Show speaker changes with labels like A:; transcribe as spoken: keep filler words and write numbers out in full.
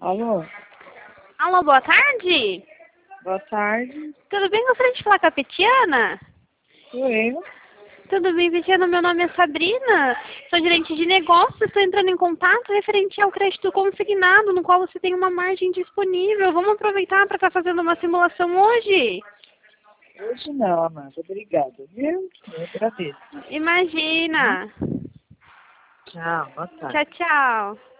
A: Alô?
B: Alô, boa tarde.
A: Boa tarde.
B: Tudo bem? Gostaria de falar com a Petiana?
A: Sou eu.
B: Tudo bem, Petiana? Meu nome é Sabrina. Sou gerente de negócios. Estou entrando em contato referente ao crédito consignado, no qual você tem uma margem disponível. Vamos aproveitar para estar fazendo uma simulação hoje?
A: Hoje não, Amanda. Obrigada, viu? Eu agradeço.
B: Imagina.
A: Tchau, boa tarde.
B: Tchau, tchau.